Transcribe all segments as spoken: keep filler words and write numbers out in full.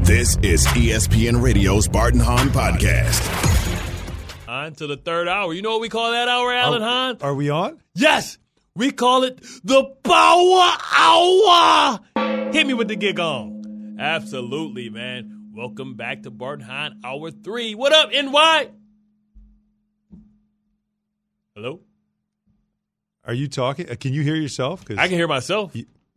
This is E S P N Radio's Bart and Hahn podcast. On to the third hour. You know what we call that hour, Alan Hahn? Are we on? Yes! We call it the Power Hour! Hit me with the gig on. Absolutely, man. Welcome back to Bart and Hahn, Hour three. What up, N Y? Hello? Are you talking? Can you hear yourself? I can hear myself.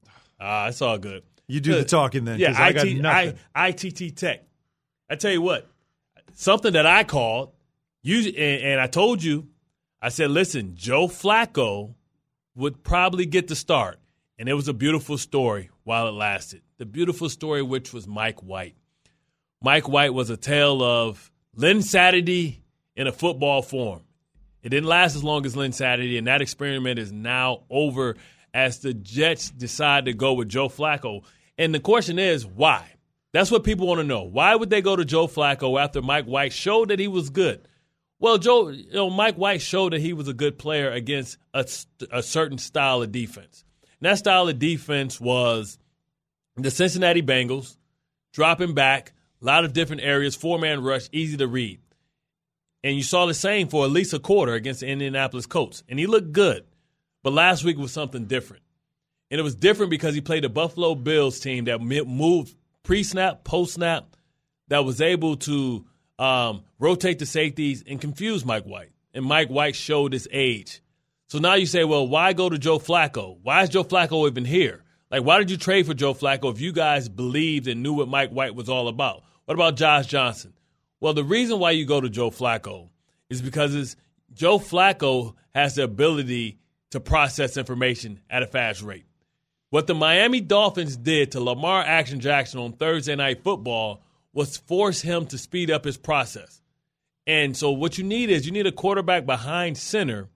Ah, uh, it's all good. You do the talking then. Yeah, I I got T, nothing. I, I T T Tech. I tell you what, something that I called, you and, and I told you, I said, listen, Joe Flacco would probably get the start. And it was a beautiful story while it lasted. The beautiful story, which was Mike White. Mike White was a tale of Lynn Saturday in a football form. It didn't last as long as Lynn Saturday, and that experiment is now over as the Jets decide to go with Joe Flacco. And the question is, why? That's what people want to know. Why would they go to Joe Flacco after Mike White showed that he was good? Well, Joe, you know, Mike White showed that he was a good player against a, a certain style of defense. And that style of defense was the Cincinnati Bengals, dropping back, a lot of different areas, four-man rush, easy to read. And you saw the same for at least a quarter against the Indianapolis Colts. And he looked good. But last week was something different. And it was different because he played the Buffalo Bills team that moved pre-snap, post-snap, that was able to um, rotate the safeties and confuse Mike White. And Mike White showed his age. So now you say, well, why go to Joe Flacco? Why is Joe Flacco even here? Like, why did you trade for Joe Flacco if you guys believed and knew what Mike White was all about? What about Josh Johnson? Well, the reason why you go to Joe Flacco is because it's, Joe Flacco has the ability to process information at a fast rate. What the Miami Dolphins did to Lamar Action Jackson on Thursday Night Football was force him to speed up his process. And so what you need is you need a quarterback behind center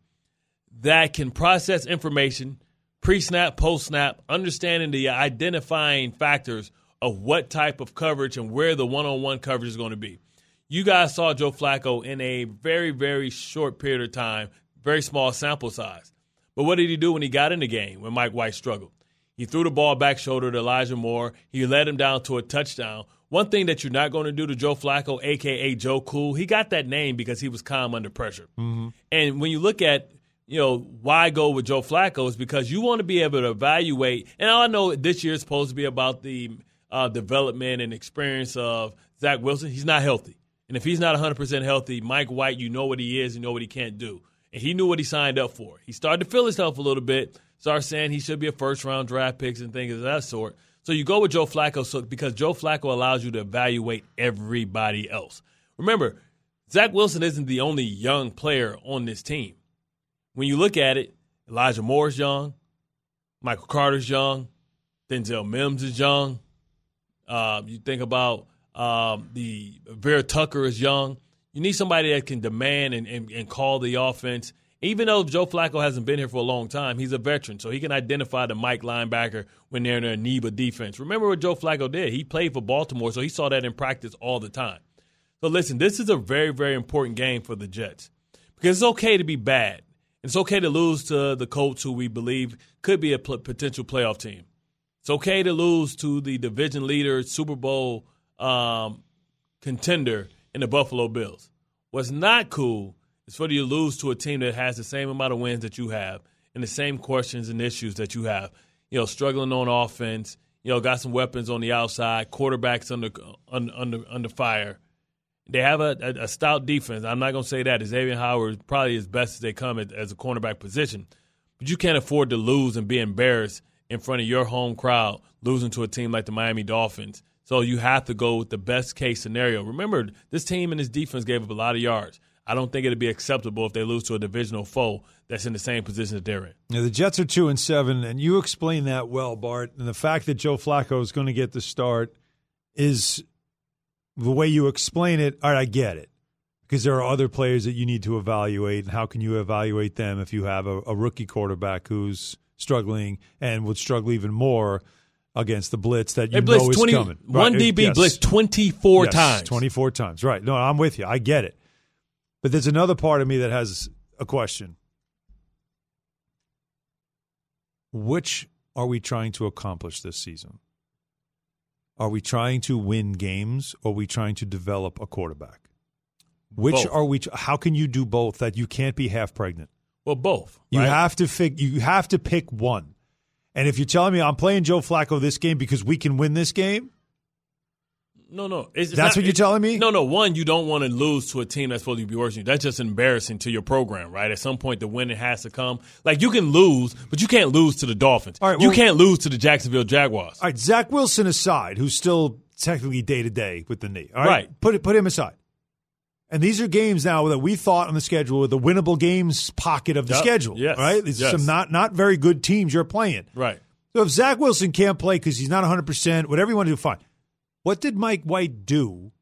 that can process information, pre-snap, post-snap, understanding the identifying factors of what type of coverage and where the one-on-one coverage is going to be. You guys saw Joe Flacco in a very, very short period of time, very small sample size. But what did he do when he got in the game when Mike White struggled? He threw the ball back shoulder to Elijah Moore. He led him down to a touchdown. One thing that you're not going to do to Joe Flacco, a k a. Joe Cool, he got that name because he was calm under pressure. Mm-hmm. And when you look at, you know, why go with Joe Flacco is because you want to be able to evaluate. And I know this year is supposed to be about the uh, development and experience of Zach Wilson. He's not healthy. And if he's not one hundred percent healthy, Mike White, you know what he is, you know what he can't do. And he knew what he signed up for. He started to feel himself a little bit, started saying he should be a first-round draft pick and things of that sort. So you go with Joe Flacco so, because Joe Flacco allows you to evaluate everybody else. Remember, Zach Wilson isn't the only young player on this team. When you look at it, Elijah Moore's young, Michael Carter's young, Denzel Mims is young. Uh, you think about um, the Vera Tucker is young. You need somebody that can demand and, and, and call the offense. Even though Joe Flacco hasn't been here for a long time, he's a veteran, so he can identify the Mike linebacker when they're in their Neva defense. Remember what Joe Flacco did. He played for Baltimore, so he saw that in practice all the time. So listen, this is a very, very important game for the Jets because it's okay to be bad. It's okay to lose to the Colts, who we believe could be a pl- potential playoff team. It's okay to lose to the division leader, Super Bowl um, contender in the Buffalo Bills. What's not cool is for you to lose to a team that has the same amount of wins that you have and the same questions and issues that you have. You know, struggling on offense, you know, got some weapons on the outside, quarterbacks under under under, under fire. They have a, a, a stout defense. I'm not going to say that. Xavier Howard is probably as best as they come at, as a cornerback position. But you can't afford to lose and be embarrassed in front of your home crowd, losing to a team like the Miami Dolphins. So you have to go with the best-case scenario. Remember, this team and this defense gave up a lot of yards. I don't think it would be acceptable if they lose to a divisional foe that's in the same position that they're in. Now, the Jets are two and seven, and you explain that well, Bart. And the fact that Joe Flacco is going to get the start is the way you explain it. All right, I get it, because there are other players that you need to evaluate, and how can you evaluate them if you have a, a rookie quarterback who's struggling and would struggle even more against the blitz that you they know is twenty, coming. One right. D B yes. blitzed twenty-four yes, times. twenty-four times, right. No, I'm with you. I get it. But there's another part of me that has a question. Which are we trying to accomplish this season? Are we trying to win games or are we trying to develop a quarterback? Which Both. are we? How can you do both? That you can't be half pregnant. Well, both. You right? have to fig- You have to pick one. And if you're telling me I'm playing Joe Flacco this game because we can win this game, No, no. It's, it's that's not, what you're telling me? No, no. One, you don't want to lose to a team that's supposed to be worse than you. That's just embarrassing to your program, right? At some point, the winning has to come. Like, you can lose, but you can't lose to the Dolphins. All right, you well- can't lose to the Jacksonville Jaguars. All right, Zach Wilson aside, who's still technically day-to-day with the knee. All right? Right. Put it, put him aside. And these are games now that we thought on the schedule were the winnable games pocket of the Yep. schedule. Yes. All right? These are Yes. some not, not very good teams you're playing. Right. So if Zach Wilson can't play because he's not one hundred percent, whatever you want to do, fine. What did Mike White do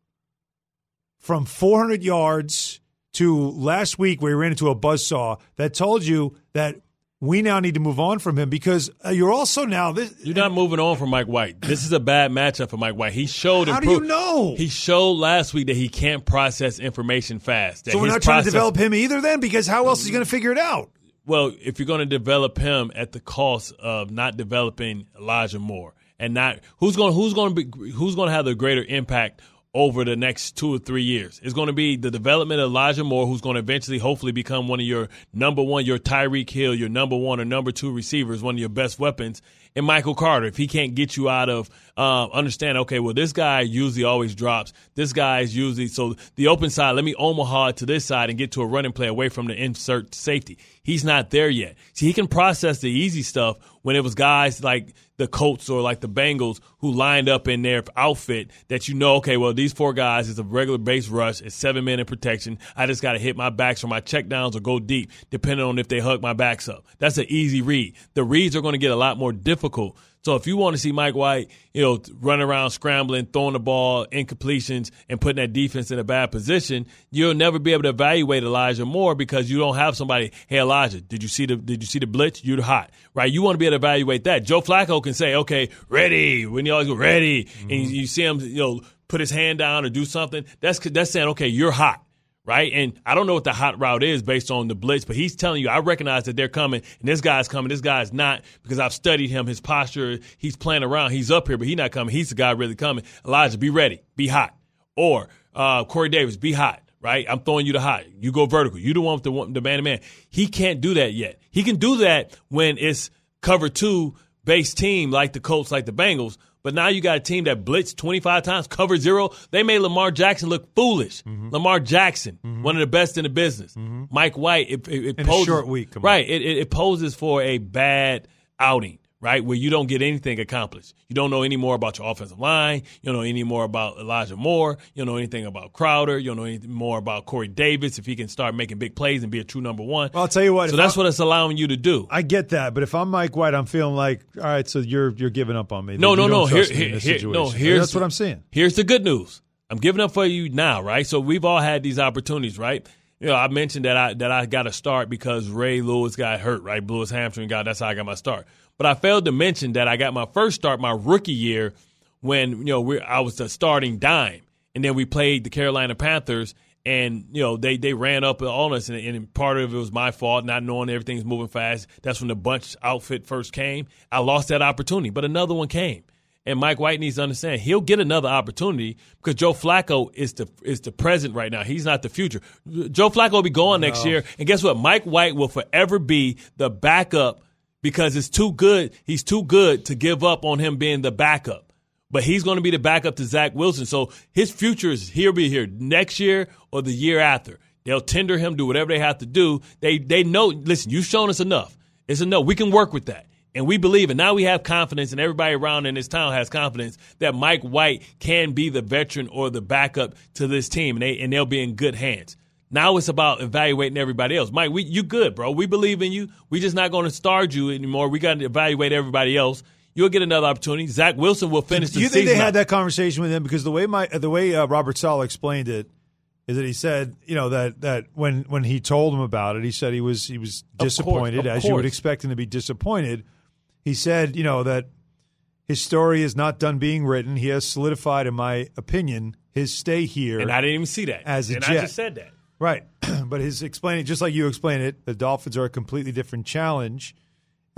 from four hundred yards to last week where he ran into a buzzsaw that told you that we now need to move on from him because uh, you're also now this. You're not moving on from Mike White. This is a bad matchup for Mike White. He showed How improve- do you know? He showed last week that he can't process information fast. That So we're his not trying process- to develop him either then because how else is he going to figure it out? Well, if you're going to develop him at the cost of not developing Elijah Moore and not who's going who's going to be who's going to have the greater impact over the next two or three years. It's going to be the development of Elijah Moore, who's going to eventually hopefully become one of your number one, your Tyreek Hill, your number one or number two receivers, one of your best weapons, and Michael Carter. If he can't get you out of uh, understand, okay, well, this guy usually always drops. This guy is usually – so the open side, let me Omaha it to this side and get to a running play away from the insert safety. He's not there yet. See, he can process the easy stuff when it was guys like the Colts or like the Bengals who lined up in their outfit that you know, okay, well, these four guys is a regular base rush. It's seven men in protection. I just got to hit my backs or my check downs or go deep, depending on if they hug my backs up. That's an easy read. The reads are going to get a lot more difficult. So if you want to see Mike White, you know, run around scrambling, throwing the ball, incompletions, and putting that defense in a bad position, you'll never be able to evaluate Elijah Moore because you don't have somebody. Hey, Elijah, did you see the did you see the blitz? You're hot, right? You want to be able to evaluate that. Joe Flacco can say, okay, ready. When you always go ready, mm-hmm. and you, you see him, you know, put his hand down or do something. That's that's saying, okay, you're hot. Right? And I don't know what the hot route is based on the blitz, but he's telling you, I recognize that they're coming, and this guy's coming, this guy's not, because I've studied him, his posture, he's playing around, he's up here, but he's not coming. He's the guy really coming. Elijah, be ready, be hot. Or uh, Corey Davis, be hot, right? I'm throwing you the hot. You go vertical. You the one with the, the man-to-man. He can't do that yet. He can do that when it's cover two base team like the Colts, like the Bengals. But now you got a team that blitzed twenty-five times, covered zero. They made Lamar Jackson look foolish. Mm-hmm. Lamar Jackson, mm-hmm. one of the best in the business. Mm-hmm. Mike White, it, it, it in poses, a short week. Come right, on. it, it poses for a bad outing, right, where you don't get anything accomplished. You don't know any more about your offensive line. You don't know any more about Elijah Moore. You don't know anything about Crowder. You don't know anything more about Corey Davis if he can start making big plays and be a true number one. Well, I'll tell you what. So that's I, what it's allowing you to do. I get that, but if I'm Mike White, I'm feeling like, all right, so you're you're giving up on me. No, you no, no. Here, here, here, no. Here's that's what I'm saying. Here's the good news. I'm giving up for you now, right? So we've all had these opportunities, right? You know, I mentioned that I that I got to start because Ray Lewis got hurt, right? Blew his hamstring, got that's how I got my start. But I failed to mention that I got my first start my rookie year when, you know, we I was the starting dime. And then we played the Carolina Panthers, and, you know, they, they ran up on us, and, and part of it was my fault, not knowing everything's moving fast. That's when the bunch outfit first came. I lost that opportunity, but another one came. And Mike White needs to understand he'll get another opportunity because Joe Flacco is the is the present right now. He's not the future. Joe Flacco will be gone no. next year. And guess what? Mike White will forever be the backup because it's too good. He's too good to give up on him being the backup. But he's going to be the backup to Zach Wilson. So his future is he'll be here next year or the year after. They'll tender him, do whatever they have to do. They they know, listen, you've shown us enough. It's enough. We can work with that. And we believe, and now we have confidence, and everybody around in this town has confidence that Mike White can be the veteran or the backup to this team, and, they, and they'll be in good hands. Now it's about evaluating everybody else. Mike, we, you good, bro. We believe in you. We're just not going to start you anymore. We got to evaluate everybody else. You'll get another opportunity. Zach Wilson will finish the season. Do you think they out. had that conversation with him? Because the way my the way uh, Robert Saleh explained it is that he said, you know, that that when when he told him about it, he said he was he was disappointed, of course, of as course. you would expect him to be disappointed. He said, you know, that his story is not done being written. He has solidified, in my opinion, his stay here. And I didn't even see that. As a and Jet. I just said that. Right. But his explaining, just like you explained it, the Dolphins are a completely different challenge.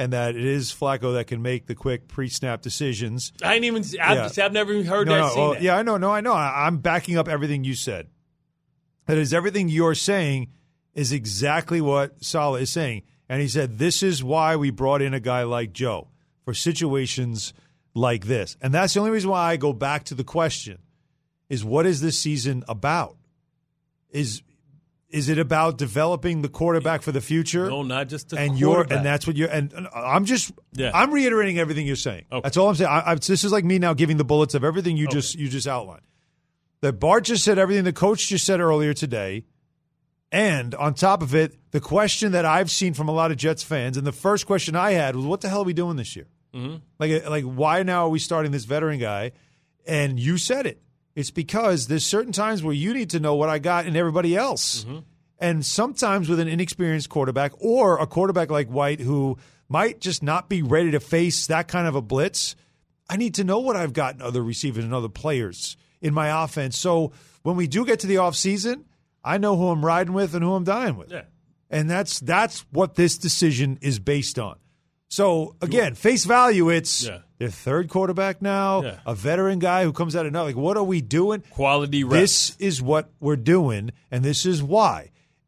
and that it is Flacco that can make the quick pre-snap decisions. I ain't even. I've, Yeah. just, I've never even heard No, that. no, Seen well, that. yeah, I know. No, I know. I, I'm backing up everything you said. That is, everything you're saying is exactly what Saleh is saying. And he said, this is why we brought in a guy like Joe for situations like this. And that's the only reason why I go back to the question is, what is this season about? Is is it about developing the quarterback for the future? No, not just the and you're quarterback. and that's what you're and, and I'm just Yeah. I'm reiterating everything you're saying. Okay. That's all I'm saying. I, I, this is like me now giving the bullets of everything you Okay. just you just outlined. That Bart just said everything the coach just said earlier today, and on top of it, the question that I've seen from a lot of Jets fans, and the first question I had was, "What the hell are we doing this year? Mm-hmm. Like, like why now are we starting this veteran guy?" And you said it. It's because there's certain times where you need to know what I got in everybody else. Mm-hmm. And sometimes with an inexperienced quarterback or a quarterback like White who might just not be ready to face that kind of a blitz, I need to know what I've got in other receivers and other players in my offense. So when we do get to the offseason, I know who I'm riding with and who I'm dying with. Yeah. And that's that's what this decision is based on. So, again, face value, it's Yeah. their third quarterback now, Yeah. a veteran guy who comes out of nothing. Like, what are we doing? Quality reps. This is what we're doing, and this is why.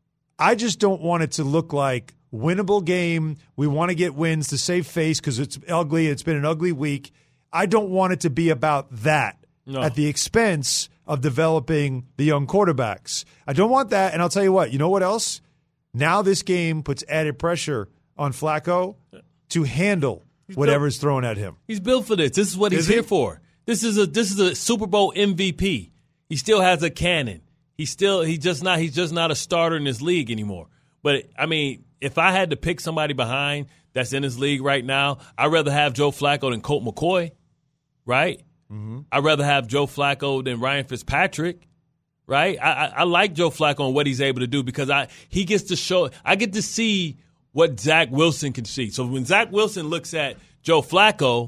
I just don't want it to look like winnable game. We want to get wins to save face because it's ugly. It's been an ugly week. I don't want it to be about that No. at the expense of developing the young quarterbacks. I don't want that, and I'll tell you what. You know what else? Now this game puts added pressure on Flacco to handle whatever's thrown at him. He's built for this. This is what he's Is he? here for. This is a this is a Super Bowl M V P. He still has a cannon. He's still he just not he's just not a starter in this league anymore. But I mean, if I had to pick somebody behind that's in this league right now, I'd rather have Joe Flacco than Colt McCoy, right? Mm-hmm. I'd rather have Joe Flacco than Ryan Fitzpatrick, right? I, I, I like Joe Flacco and what he's able to do because I he gets to show I get to see what Zach Wilson can see. So when Zach Wilson looks at Joe Flacco,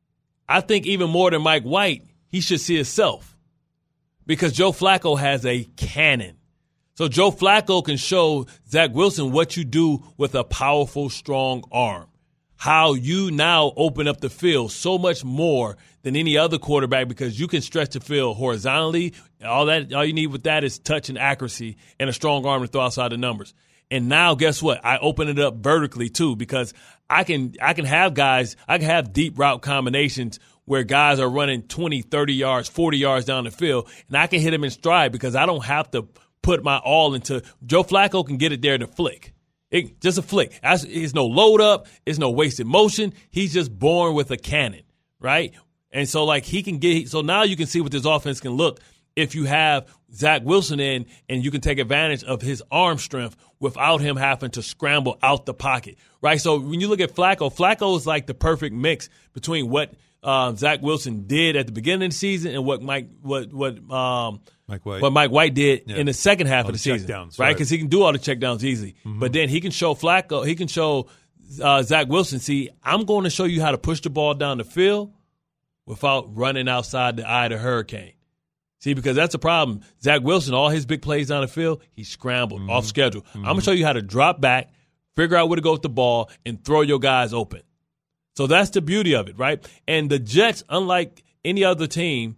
I think even more than Mike White, he should see himself because Joe Flacco has a cannon. So Joe Flacco can show Zach Wilson what you do with a powerful, strong arm, how you now open up the field so much more than any other quarterback because you can stretch the field horizontally. All that, all you need with that is touch and accuracy and a strong arm to throw outside the numbers. And now, guess what? I open it up vertically too because I can I can have guys, I can have deep route combinations where guys are running twenty, thirty yards, forty yards down the field, and I can hit them in stride because I don't have to put my all into – Joe Flacco can get it there in a flick. It, just a flick. It's no load up. It's no wasted motion. He's just born with a cannon, right? And so, like, he can get – so now you can see what this offense can look if you have Zach Wilson in and you can take advantage of his arm strength without him having to scramble out the pocket, right? So when you look at Flacco, Flacco is like the perfect mix between what uh, Zach Wilson did at the beginning of the season and what Mike what what um, Mike White. what Mike White did Yeah. in the second half All of the, the season, checkdowns, right? right. Because he can do all the checkdowns easily, Mm-hmm. but then he can show Flacco, he can show uh, Zach Wilson. See, I'm going to show you how to push the ball down the field without running outside the eye of the hurricane. See, because that's the problem. Zach Wilson, all his big plays down the field, he scrambled Mm-hmm. off schedule. I'm going to show you how to drop back, figure out where to go with the ball, and throw your guys open. So that's the beauty of it, right? And the Jets, unlike any other team,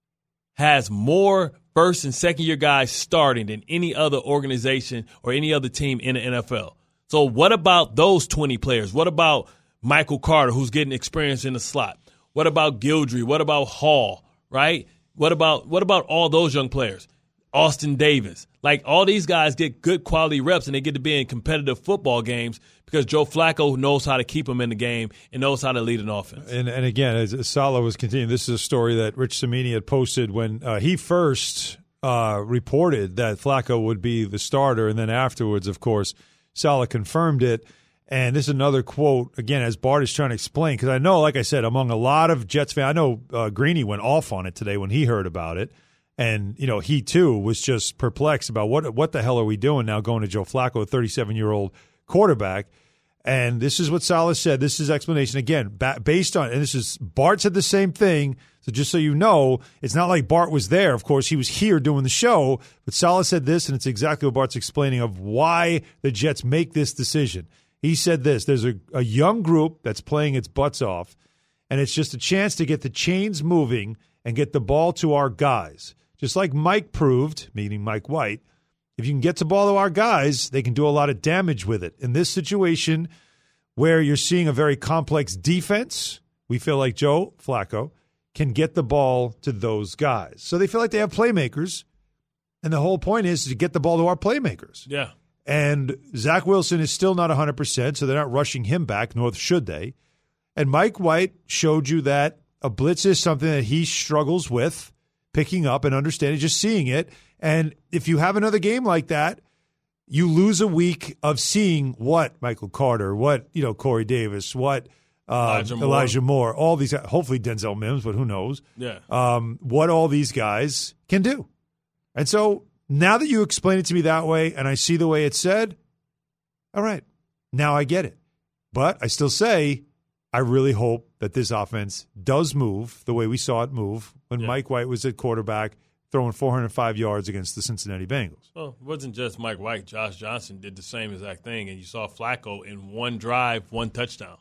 has more first and second year guys starting than any other organization or any other team in the N F L. So what about those twenty players? What about Michael Carter, who's getting experience in the slot? What about Gildry? What about Hall, right? What about what about all those young players? Austin Davis. Like, all these guys get good quality reps and they get to be in competitive football games because Joe Flacco knows how to keep them in the game and knows how to lead an offense. And, and again, as Saleh was continuing, this is a story that Rich Cimini had posted when uh, he first uh, reported that Flacco would be the starter, and then afterwards, of course, Saleh confirmed it. And this is another quote, again, as Bart is trying to explain, because I know, like I said, among a lot of Jets fans, I know uh, Greeny went off on it today when he heard about it. And, you know, he, too, was just perplexed about what what the hell are we doing now going to Joe Flacco, a thirty-seven-year-old quarterback. And this is what Saleh said. This is explanation, again, ba- based on – and this is – Bart said the same thing. So just so you know, it's not like Bart was there. Of course, he was here doing the show. But Saleh said this, and it's exactly what Bart's explaining of why the Jets make this decision. He said this, there's a, a young group that's playing its butts off, and it's just a chance to get the chains moving and get the ball to our guys. Just like Mike proved, meaning Mike White, if you can get the ball to our guys, they can do a lot of damage with it. In this situation where you're seeing a very complex defense, we feel like Joe Flacco can get the ball to those guys. So they feel like they have playmakers, and the whole point is to get the ball to our playmakers. Yeah. And Zach Wilson is still not one hundred percent, so they're not rushing him back, nor should they. And Mike White showed you that a blitz is something that he struggles with picking up and understanding, just seeing it. And if you have another game like that, you lose a week of seeing what Michael Carter, what, you know, Corey Davis, what uh, Elijah, Moore. Elijah Moore, all these, hopefully Denzel Mims, but who knows? Yeah. Um, what all these guys can do. And so now that you explain it to me that way and I see the way it's said, all right, now I get it. But I still say I really hope that this offense does move the way we saw it move when yeah. Mike White was at quarterback throwing four hundred five yards against the Cincinnati Bengals. Well, it wasn't just Mike White. Josh Johnson did the same exact thing, and you saw Flacco in one drive, one touchdown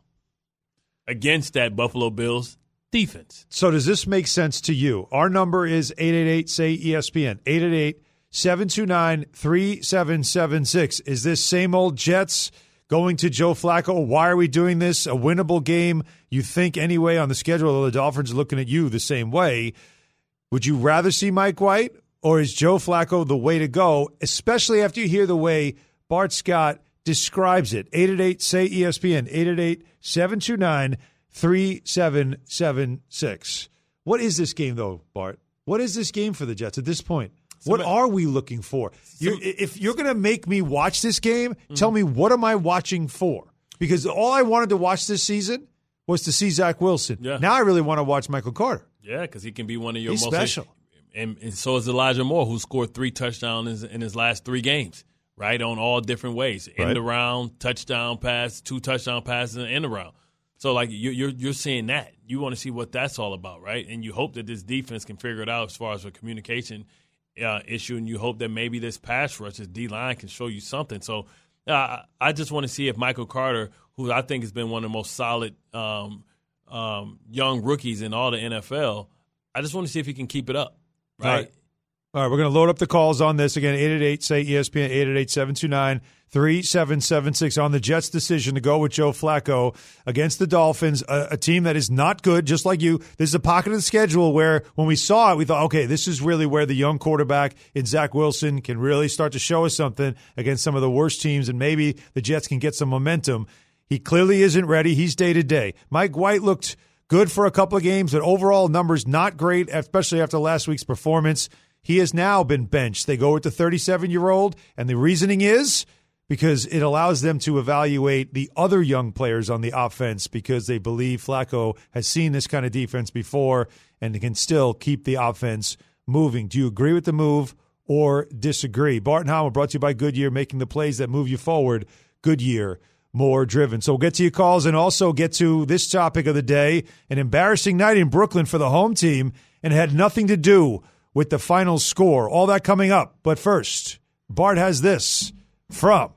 against that Buffalo Bills defense. So does this make sense to you? Our number is eight eight eight, S A Y, E S P N, eight eight eight, seven two nine, three seven seven six. Is this same old Jets going to Joe Flacco? Why are we doing this? A winnable game, you think, anyway, on the schedule. The Dolphins are looking at you the same way. Would you rather see Mike White, or is Joe Flacco the way to go, especially after you hear the way Bart Scott describes it? eight eight eight, S A Y, E S P N, eight eight eight, seven two nine, three seven seven six. What is this game, though, Bart? What is this game for the Jets at this point? What are we looking for? You're, if you're going to make me watch this game, mm-hmm. tell me, what am I watching for? Because all I wanted to watch this season was to see Zach Wilson. Yeah. Now I really want to watch Michael Carter. Yeah, because he can be one of your He's most special. And, and so is Elijah Moore, who scored three touchdowns in his last three games, right, on all different ways. Right. End around, touchdown pass, two touchdown passes, and end around. So, like, you're, you're, you're seeing that. You want to see what that's all about, right? And you hope that this defense can figure it out as far as a communication uh, issue, and you hope that maybe this pass rush, this D-line, can show you something. So uh, I just want to see if Michael Carter, who I think has been one of the most solid um, um, young rookies in all the N F L, I just want to see if he can keep it up, right? All right, all right, we're going to load up the calls on this. Again, eight eight eight, S A Y, E S P N, eight eight eight, seven two nine, three seven seven six on the Jets' decision to go with Joe Flacco against the Dolphins, a, a team that is not good, just like you. This is a pocket of the schedule where when we saw it, we thought, okay, this is really where the young quarterback in Zach Wilson can really start to show us something against some of the worst teams, and maybe the Jets can get some momentum. He clearly isn't ready. He's day-to-day. Mike White looked good for a couple of games, but overall numbers not great, especially after last week's performance. He has now been benched. They go with the thirty-seven-year-old, and the reasoning is because it allows them to evaluate the other young players on the offense because they believe Flacco has seen this kind of defense before and can still keep the offense moving. Do you agree with the move or disagree? Bart and Howell brought to you by Goodyear, making the plays that move you forward. Goodyear, more driven. So we'll get to your calls and also get to this topic of the day, an embarrassing night in Brooklyn for the home team, and it had nothing to do with the final score. All that coming up. But first, Bart has this from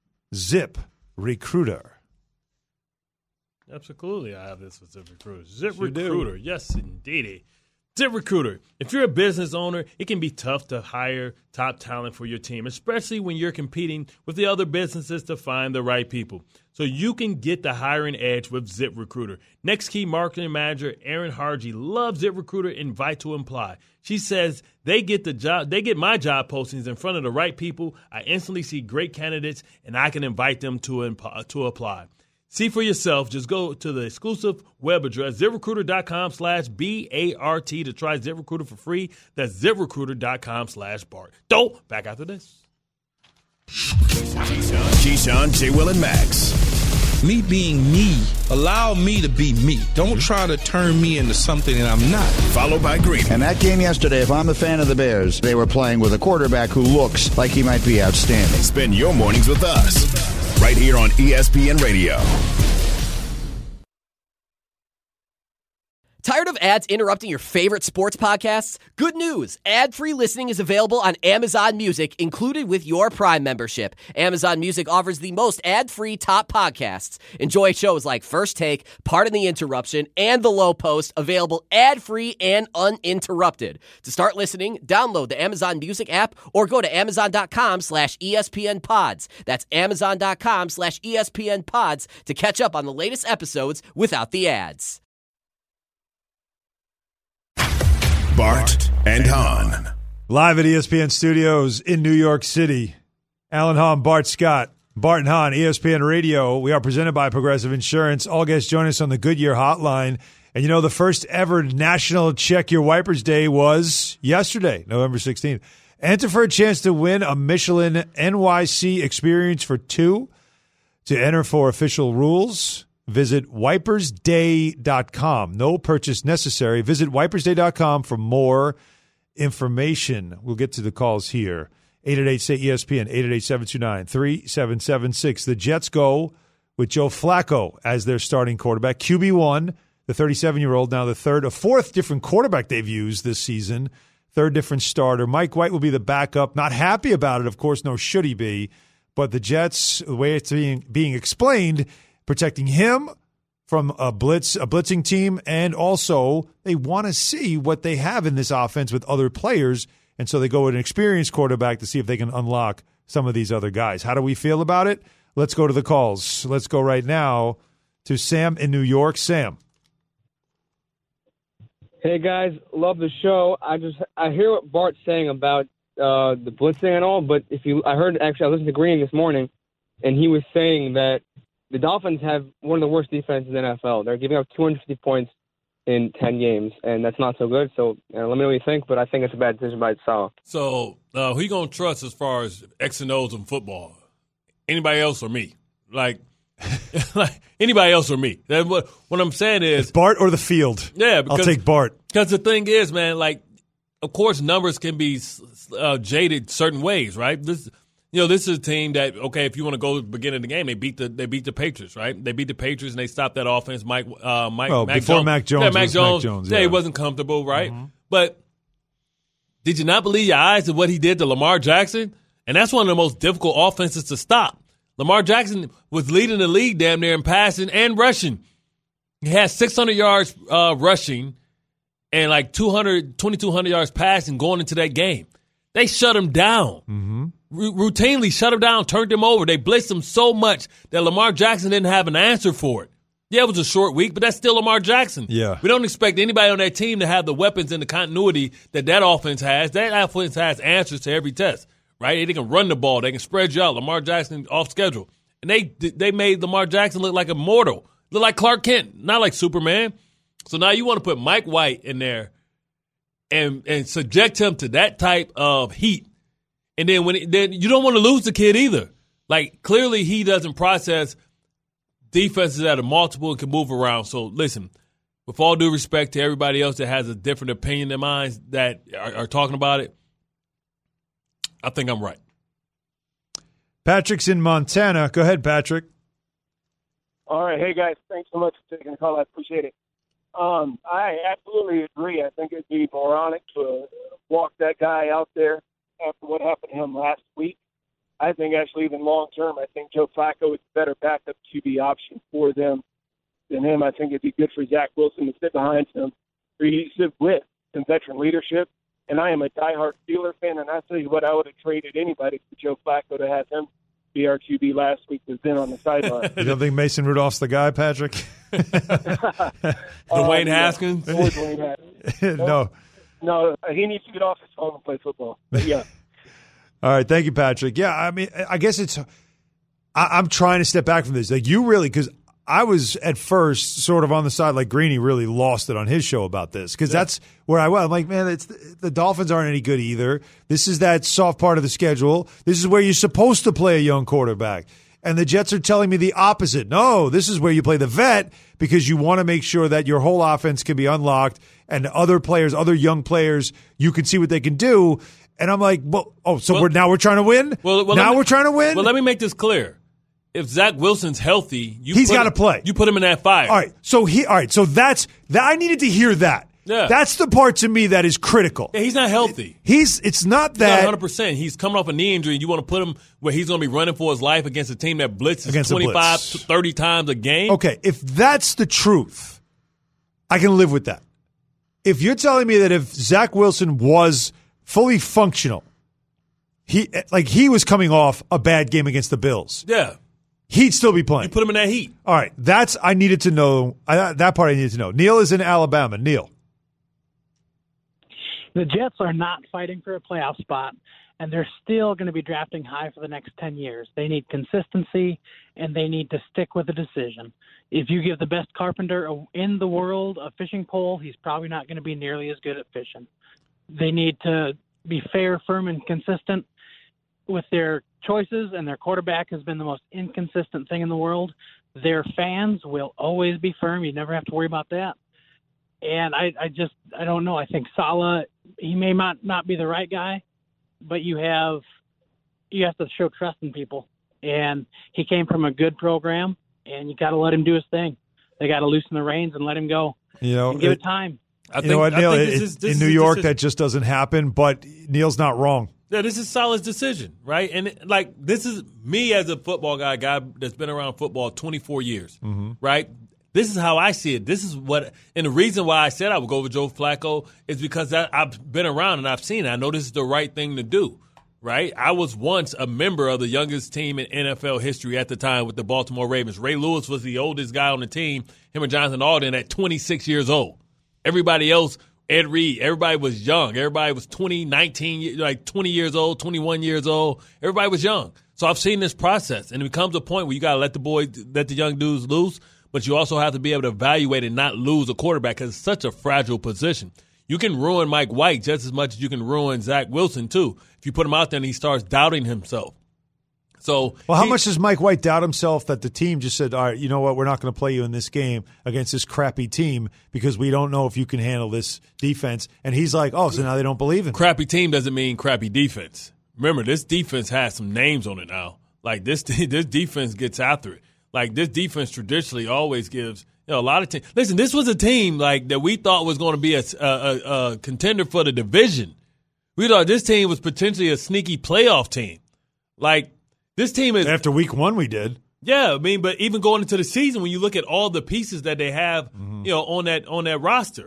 Zip Recruiter. Absolutely, I have this with Zip Recruiter. Zip You Recruiter, do. yes, indeedy. Zip Recruiter. If you're a business owner, it can be tough to hire top talent for your team, especially when you're competing with the other businesses to find the right people. So you can get the hiring edge with Zip Recruiter. Next Key Marketing Manager Erin Hargy loves Zip Recruiter Invite to Apply. She says they get the job, they get my job postings in front of the right people. I instantly see great candidates, and I can invite them to imp- to apply. See for yourself. Just go to the exclusive web address, ZipRecruiter.com slash B-A-R-T to try ZipRecruiter for free. That's ZipRecruiter.com slash Bart. Don't. Back after this. Keyshawn, J. Will, and Max. Me being me, allow me to be me. Don't try to turn me into something that I'm not. Followed by Green. And that game yesterday, if I'm a fan of the Bears, they were playing with a quarterback who looks like he might be outstanding. Spend your mornings with us right here on E S P N Radio. Tired of ads interrupting your favorite sports podcasts? Good news! Ad-free listening is available on Amazon Music, included with your Prime membership. Amazon Music offers the most ad-free top podcasts. Enjoy shows like First Take, Pardon the Interruption, and The Low Post, available ad-free and uninterrupted. To start listening, download the Amazon Music app or go to amazon.com slash ESPN pods. That's amazon.com slash ESPN pods to catch up on the latest episodes without the ads. Bart and Hahn. Live at E S P N Studios in New York City. Alan Hahn, Bart Scott, Bart and Hahn, E S P N Radio. We are presented by Progressive Insurance. All guests join us on the Goodyear Hotline. And you know, the first ever National Check Your Wipers Day was yesterday, November sixteenth. Enter for a chance to win a Michelin N Y C experience for two. To enter for official rules, visit wipers day dot com. No purchase necessary. Visit wipers day dot com for more information. We'll get to the calls here. eight eight eight, S A Y, E S P N, eight eight eight, seven two nine, three seven seven six. The Jets go with Joe Flacco as their starting quarterback. Q B one, the thirty-seven-year-old, now the third, a fourth different quarterback they've used this season. Third different starter. Mike White will be the backup. Not happy about it, of course, nor should he be. But the Jets, the way it's being, being explained, protecting him from a blitz, a blitzing team, and also they want to see what they have in this offense with other players, and so they go with an experienced quarterback to see if they can unlock some of these other guys. How do we feel about it? Let's go to the calls. Let's go right now to Sam in New York. Sam. Hey guys, love the show. I just I hear what Bart's saying about uh, the blitzing and all, but if you, I heard actually I listened to Green this morning, and he was saying that the Dolphins have one of the worst defenses in the N F L. They're giving up two hundred fifty points in ten games, and that's not so good. So you know, let me know what you think, but I think it's a bad decision by itself. So uh, who you gonna trust as far as X and O's in football? Anybody else or me? Like, like anybody else or me? That what what I'm saying is It's Bart or the field. Yeah, because, I'll take Bart. Because the thing is, man, like, of course, numbers can be uh, jaded certain ways, right? This, you know, this is a team that, okay, if you want to go to the beginning of the game, they beat the they beat the Patriots, right? They beat the Patriots and they stopped that offense. Mike, uh, Mike, well, Mac before Jones, Mac Jones, yeah, Mac was Jones, Mac Jones, yeah, yeah, he wasn't comfortable, right? Mm-hmm. But did you not believe your eyes at what he did to Lamar Jackson? And that's one of the most difficult offenses to stop. Lamar Jackson was leading the league damn near in passing and rushing. He had six hundred yards uh, rushing and like two hundred, twenty-two hundred yards passing going into that game. They shut him down. Mm-hmm. R- routinely shut him down, turned him over. They blitzed him so much that Lamar Jackson didn't have an answer for it. Yeah, it was a short week, but that's still Lamar Jackson. Yeah. We don't expect anybody on that team to have the weapons and the continuity that that offense has. That offense has answers to every test, right? They can run the ball. They can spread you out. Lamar Jackson off schedule. And they they made Lamar Jackson look like a mortal, look like Clark Kent, not like Superman. So now you want to put Mike White in there and and subject him to that type of heat. And then when it, then you don't want to lose the kid either. Like, clearly he doesn't process defenses that are multiple and can move around. So listen, with all due respect to everybody else that has a different opinion than mine that are, are talking about it, I think I'm right. Patrick's in Montana. Go ahead, Patrick. All right. Hey, guys. Thanks so much for taking the call. I appreciate it. Um, I absolutely agree. I think it'd be moronic to walk that guy out there after what happened to him last week. I think actually even long-term, I think Joe Flacco is a better backup Q B option for them than him. I think it'd be good for Zach Wilson to sit behind him, or he's with some veteran leadership. And I am a diehard Steeler fan, and I tell you what, I would have traded anybody for Joe Flacco to have him be our Q B last week was then on the sideline. You don't think Mason Rudolph's the guy, Patrick? Dwayne um, Haskins? Yeah, Dwayne Haskins. No. No, he needs to get off his phone and play football. But yeah. All right. Thank you, Patrick. Yeah, I mean, I guess it's – I'm trying to step back from this. Like, you really – because I was at first sort of on the side like Greeny really lost it on his show about this because yeah. that's where I was. I'm like, man, it's the, the Dolphins aren't any good either. This is that soft part of the schedule. This is where you're supposed to play a young quarterback. And the Jets are telling me the opposite. No, this is where you play the vet because you want to make sure that your whole offense can be unlocked and other players, other young players, you can see what they can do. And I'm like, well, oh, so well, we're now we're trying to win? Well, well, now me, we're trying to win? Well, let me make this clear. If Zach Wilson's healthy, you he's got to play. You put him in that fire. All right. So he. All right. So that's that. I needed to hear that Yeah. That's the part to me that is critical. Yeah, he's not healthy. He's it's not He's that not one hundred percent. He's coming off a knee injury, and you want to put him where he's going to be running for his life against a team that blitzes Against the twenty-five, blitz. thirty times a game. Okay, if that's the truth, I can live with that. If you're telling me that if Zach Wilson was fully functional, he like he was coming off a bad game against the Bills, Yeah. he'd still be playing. You put him in that heat. All right, that's I needed to know. I, that part I needed to know. Neil is in Alabama. Neil. The Jets are not fighting for a playoff spot, and they're still going to be drafting high for the next ten years. They need consistency, and they need to stick with the decision. If you give the best carpenter in the world a fishing pole, he's probably not going to be nearly as good at fishing. They need to be fair, firm, and consistent with their choices, and their quarterback has been the most inconsistent thing in the world. Their fans will always be firm. You never have to worry about that. And I, I just, I don't know. I think Saleh, he may not, not be the right guy, but you have, you have to show trust in people. And he came from a good program, and you got to let him do his thing. They got to loosen the reins and let him go. You know, and give it, it time. I you think, know what, I Neil? think this It- is, this in New is, York, this is, that just doesn't happen. But Neil's not wrong. Yeah, this is Saleh's decision, right? And it, like this is me as a football guy, guy that's been around football twenty-four years, Mm-hmm. right? This is how I see it. This is what, and the reason why I said I would go with Joe Flacco is because I, I've been around and I've seen it. I know this is the right thing to do, right? I was once a member of the youngest team in N F L history at the time with the Baltimore Ravens. Ray Lewis was the oldest guy on the team, him and Jonathan Alden at twenty-six years old. Everybody else, Ed Reed, everybody was young. Everybody was twenty, nineteen, like twenty years old, twenty-one years old. Everybody was young. So I've seen this process, and it becomes a point where you got to let the boys, let the young dudes loose, but you also have to be able to evaluate and not lose a quarterback because it's such a fragile position. You can ruin Mike White just as much as you can ruin Zach Wilson, too, if you put him out there and he starts doubting himself. So, Well, how he- much does Mike White doubt himself that the team just said, all right, you know what, we're not going to play you in this game against this crappy team because we don't know if you can handle this defense. And he's like, oh, so now they don't believe in him. Crappy team doesn't mean crappy defense. Remember, this defense has some names on it now. Like, this this defense gets after it. Like, this defense traditionally always gives, you know, a lot of teams. Listen, this was a team, like, that we thought was going to be a, a, a, a contender for the division. We thought this team was potentially a sneaky playoff team. Like, this team is – After week one, we did. Yeah, I mean, but even going into the season, when you look at all the pieces that they have, mm-hmm. you know, on that on that roster.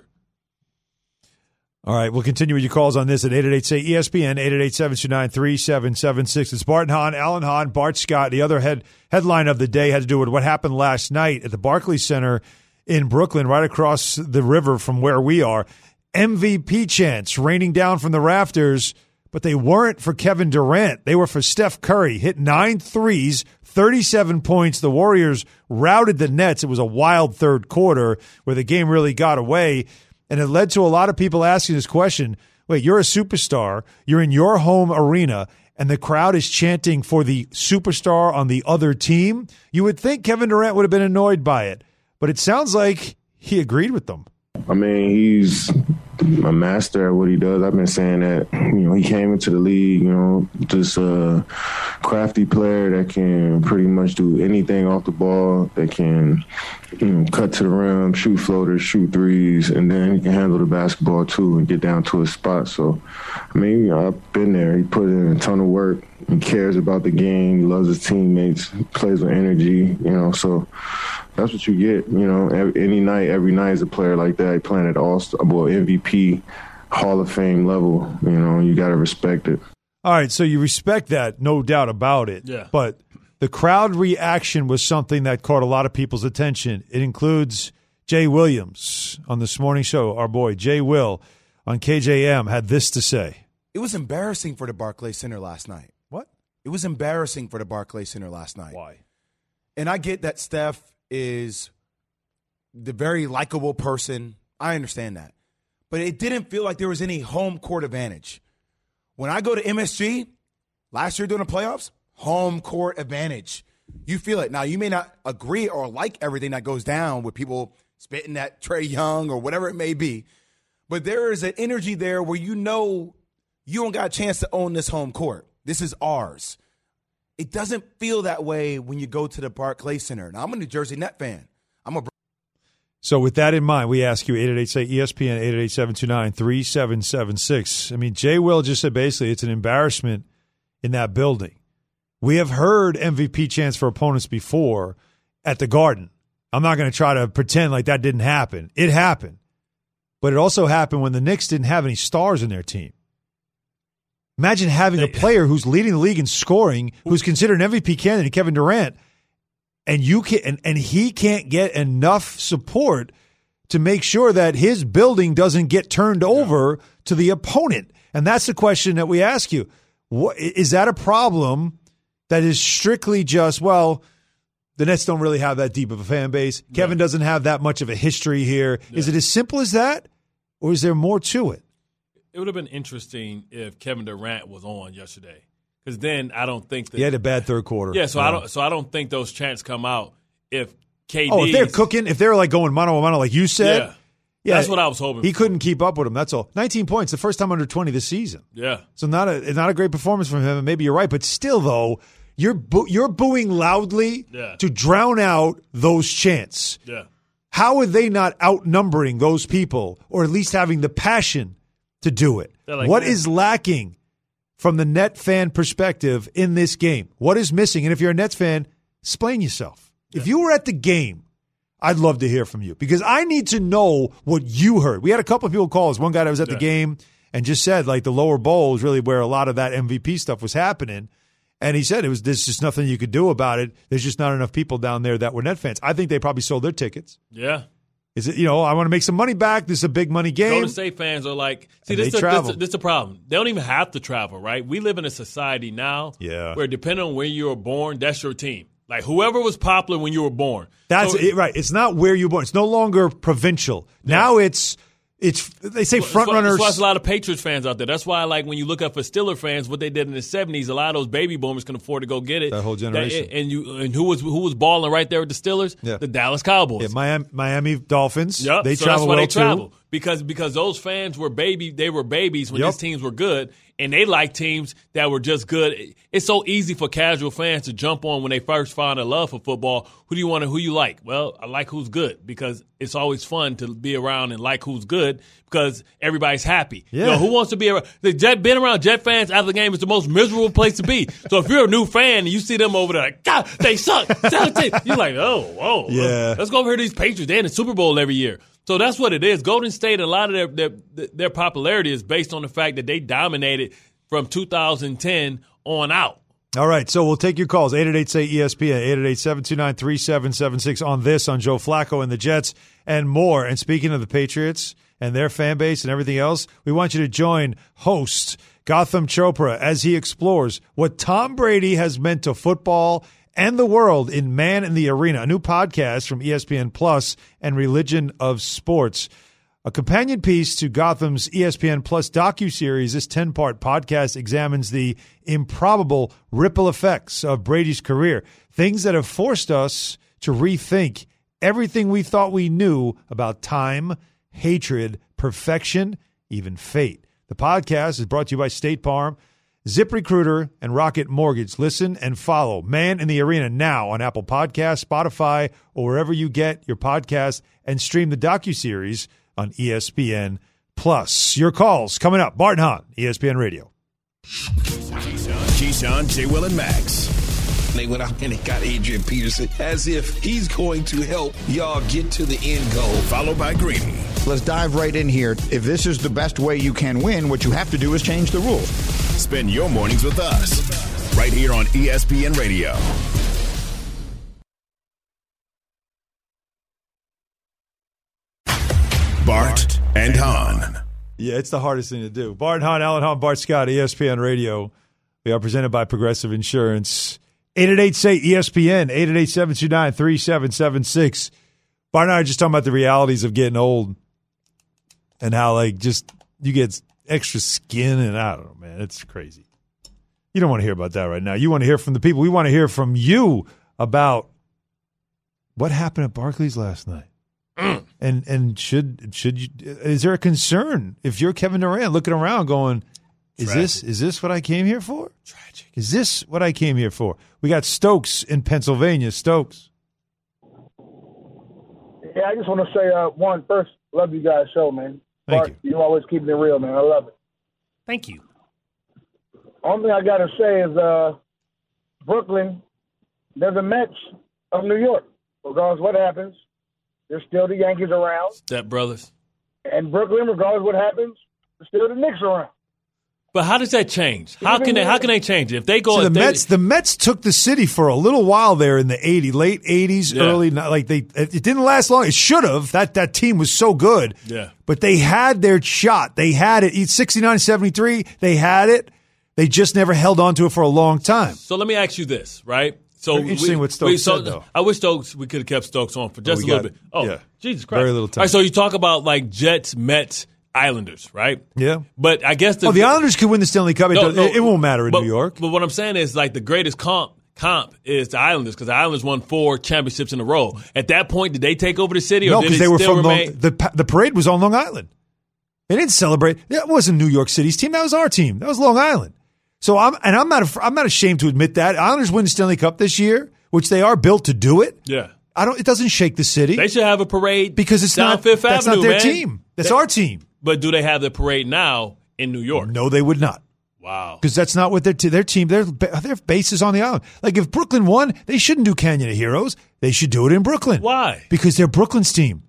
All right, we'll continue with your calls on this at eight eight eight, say E S P N, eight eight eight, seven two nine, three seven seven six. It's Bart and Hahn, Alan Hahn, Bart Scott. The other head headline of the day had to do with what happened last night at the Barclays Center in Brooklyn, right across the river from where we are. M V P chants raining down from the rafters, but they weren't for Kevin Durant. They were for Steph Curry. Hit nine threes, thirty-seven points. The Warriors routed the Nets. It was a wild third quarter where the game really got away. And it led to a lot of people asking this question, wait, you're a superstar, you're in your home arena, and the crowd is chanting for the superstar on the other team? You would think Kevin Durant would have been annoyed by it, but it sounds like he agreed with them. I mean, he's a master at what he does. I've been saying that, you know, he came into the league, you know, just a crafty player that can pretty much do anything off the ball, that can, you know, cut to the rim, shoot floaters, shoot threes, and then he can handle the basketball too and get down to his spot. So, I mean, you know, I've been there. He put in a ton of work. He cares about the game. He loves his teammates. He plays with energy, you know, so that's what you get, you know, every, any night, every night is a player like that playing at all-star, well, M V P, Hall of Fame level, you know, you got to respect it. All right, so you respect that, no doubt about it. Yeah. But the crowd reaction was something that caught a lot of people's attention. It includes Jay Williams on This Morning Show. Our boy Jay Will on K J M had this to say. It was embarrassing for the Barclays Center last night. What? It was embarrassing for the Barclays Center last night. Why? And I get that Steph is the very likable person. I understand that. But it didn't feel like there was any home court advantage. When I go to M S G, last year during the playoffs, home court advantage. You feel it. Now, you may not agree or like everything that goes down with people spitting at Trae Young or whatever it may be, but there is an energy there where you know you don't got a chance to own this home court. This is ours. It doesn't feel that way when you go to the Barclays Center. Now, I'm a New Jersey Net fan. I'm a So with that in mind, we ask you, eight eight eight, say E S P N, eight eight eight, seven two nine, three seven seven six. I mean, Jay Will just said basically it's an embarrassment in that building. We have heard M V P chants for opponents before at the Garden. I'm not going to try to pretend like that didn't happen. It happened. But it also happened when the Knicks didn't have any stars in their team. Imagine having a player who's leading the league in scoring, who's considered an M V P candidate, Kevin Durant, and you can and, and he can't get enough support to make sure that his building doesn't get turned over to the opponent. And that's the question that we ask you. What, is that a problem that is strictly just, well, the Nets don't really have that deep of a fan base. Yeah. Kevin doesn't have that much of a history here. Yeah. Is it as simple as that, or is there more to it? It would have been interesting if Kevin Durant was on yesterday, because then I don't think that he had a bad third quarter. Yeah, so yeah. I don't. So I don't think those chants come out if K D. Oh, if they're cooking, if they're like going mano a mano, like you said. Yeah. Yeah, that's what I was hoping He for. couldn't keep up with him. That's all. nineteen points, the first time under twenty this season. Yeah. So not a not a great performance from him. And maybe you're right, but still though. You're boo- you're booing loudly yeah. to drown out those chants. Yeah. How are they not outnumbering those people, or at least having the passion to do it? Like, what yeah. is lacking from the Net fan perspective in this game? What is missing? And if you're a Nets fan, explain yourself. Yeah. If you were at the game, I'd love to hear from you, because I need to know what you heard. We had a couple of people call us. One guy that was at yeah. the game and just said, like, the lower bowl is really where a lot of that M V P stuff was happening. And he said it was there's just nothing you could do about it. There's just not enough people down there that were Net fans. I think they probably sold their tickets. Yeah. Is it, you know, I want to make some money back. This is a big money game. Golden State fans are like, see, this is, a, this, this is a problem. They don't even have to travel, right? We live in a society now yeah. where depending on when you were born, that's your team. Like whoever was popular when you were born. That's so, it, right. It's not where you were born. It's no longer provincial. Yeah. Now it's It's they say front runners. That's why there's a lot of Patriots fans out there. That's why, like, when you look up for Steeler fans, what they did in the seventies, a lot of those baby boomers can afford to go get it. That whole generation. That, and you and who was who was balling right there with the Steelers? Yeah. The Dallas Cowboys. Yeah, Miami, Miami Dolphins. Yep. They so travel that's why well they travel too. because because those fans were baby. They were babies when yep. these teams were good, and they liked teams that were just good. It's so easy for casual fans to jump on when they first find a love for football. Who do you want to? Who you like? Well, I like who's good because it's always fun to be around and like who's good because everybody's happy. Yeah. You know, who wants to be around? The Jet, being around Jet fans after the game is the most miserable place to be. So if you're a new fan and you see them over there, like, God, they suck. You're like, oh, whoa. Yeah. Let's go over here to these Patriots. They're in the Super Bowl every year. So that's what it is. Golden State, a lot of their, their their popularity is based on the fact that they dominated from two thousand ten on out. All right, so we'll take your calls. eight eight eight, say E S P N, eight eight eight, seven two nine, three seven seven six on this, on Joe Flacco and the Jets, and more. And speaking of the Patriots and their fan base and everything else, we want you to join host Gotham Chopra as he explores what Tom Brady has meant to football and the world in Man in the Arena, a new podcast from E S P N Plus and Religion of Sports. A companion piece to Gotham's E S P N Plus docuseries, this ten-part podcast examines the improbable ripple effects of Brady's career, things that have forced us to rethink everything we thought we knew about time, hatred, perfection, even fate. The podcast is brought to you by State Farm, ZipRecruiter, and Rocket Mortgage. Listen and follow Man in the Arena now on Apple Podcasts, Spotify, or wherever you get your podcasts, and stream the docuseries on E S P N Plus. Your calls coming up. Bart and Hahn, E S P N Radio. Keyshawn, J. Will, and Max. They went out and they got Adrian Peterson as if he's going to help y'all get to the end goal. Followed by Greeny. Let's dive right in here. If this is the best way you can win, what you have to do is change the rules. Spend your mornings with us right here on E S P N Radio. Bart and Hahn. Yeah, it's the hardest thing to do. Bart and Hahn, Alan Hahn, Bart Scott, E S P N Radio. We are presented by Progressive Insurance. eight eight eight, say E S P N, eight eight eight, seven two nine, three seven seven six. Bart and I are just talking about the realities of getting old and how, like, just you get extra skin and I don't know, man. It's crazy. You don't want to hear about that right now. You want to hear from the people. We want to hear from you about what happened at Barclays last night. Mm. And and should should you is there a concern if you're Kevin Durant looking around going, is Tragic. this is this what I came here for? Tragic. Is this what I came here for? We got Stokes in Pennsylvania. Stokes. Yeah, I just want to say, uh, one, first, love you guys' show, man. Thank Bart, you. You always keeping it real, man. I love it. Thank you. Only thing I got to say is uh, Brooklyn, they're the Mets of New York. Regardless of what happens, there's still the Yankees around. Step brothers. And Brooklyn, regardless of what happens, there's still the Knicks around. But how does that change? How can they? How can they change it if they go? So the if they, Mets, the Mets took the city for a little while there in the eighties, late eighties, Yeah. early like they. It didn't last long. It should have. That that team was so good. Yeah. But they had their shot. They had it. sixty-nine, seventy-three. They had it. They just never held on to it for a long time. So let me ask you this, right? So Very interesting we, what Stokes we, so, said, though. I wish Stokes we could have kept Stokes on for just we a little got- bit. Oh, yeah. Jesus Christ! Very little time. All right, so you talk about like Jets, Mets, Islanders, right? Yeah. But I guess the Oh, the Islanders could win the Stanley Cup. It, No, does- no, it, it won't matter in but, New York. But what I'm saying is like the greatest comp comp is the Islanders because the Islanders won four championships in a row. At that point, did they take over the city? Or No, did because it they were still from Long, remain? the pa- the parade was on Long Island. They didn't celebrate. That wasn't New York City's team. That was our team. That was Long Island. So I'm and I'm not af- I'm not ashamed to admit that Islanders win the Stanley Cup this year, which they are built to do it. Yeah. I don't. It doesn't shake the city. They should have a parade because it's down not Fifth that's Avenue, not their man. team. That's They- our team. But do they have the parade now in New York? No, they would not. Wow. Because that's not what their te- their team their their base is on the island. Like if Brooklyn won, they shouldn't do Canyon of Heroes. They should do it in Brooklyn. Why? Because they're Brooklyn's team.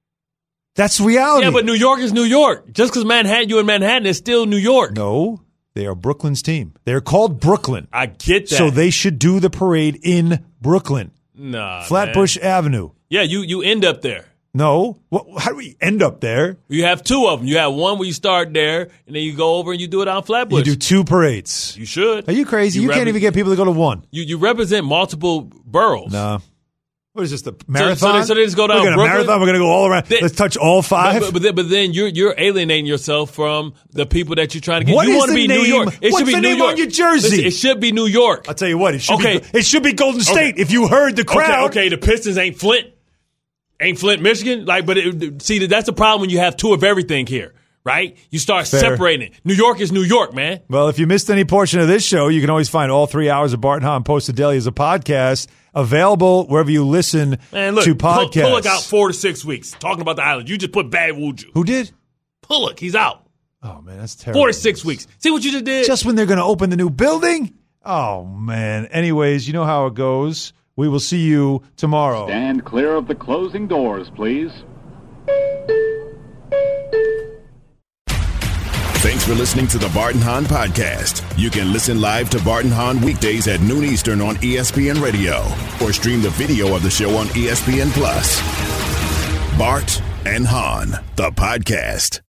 That's reality. Yeah, but New York is New York. Just because Manhattan, you in Manhattan, is still New York. No, they are Brooklyn's team. They're called Brooklyn. I get that. So they should do the parade in Brooklyn. Nah, Flatbush man. Avenue. Yeah, you you end up there. No. What, how do we end up there? You have two of them. You have one where you start there, and then you go over and you do it on Flatbush. You do two parades. You should. Are you crazy? You, You can't repre- even get people to go to one. You you represent multiple boroughs. No. What is this, the marathon? So, they, so they just go down We're going to Brooklyn? marathon. We're going to go all around. They- Let's touch all five. But, but, but, then, but then you're you're alienating yourself from the people that you're trying to get. What you is want to the be New name- York. It what's should be the New name York. on your jersey? Listen, it should be New York. I'll tell you what. It should Okay. be. It should be Golden State. Okay. If you heard the crowd. Okay, okay, the Pistons ain't Flint, ain't Flint, Michigan. Like, but it, see, that's the problem when you have two of everything here, right? You start Fair. separating it. New York is New York, man. Well, if you missed any portion of this show, you can always find all three hours of Bart and Hahn posted daily as a podcast, available wherever you listen Man, look, to Pull- podcasts. Pullock out four to six weeks talking about the island. You just put bad Wuju. Who did? Pullock, he's out. Oh man, that's terrible. Four to six weeks. See what you just did? Just when they're going to open the new building? Oh man. Anyways, you know how it goes. We will see you tomorrow. Stand clear of the closing doors, please. Thanks for listening to the Bart and Hahn podcast. You can listen live to Bart and Hahn weekdays at noon Eastern on E S P N Radio or stream the video of the show on E S P N Plus. Bart and Hahn, the podcast.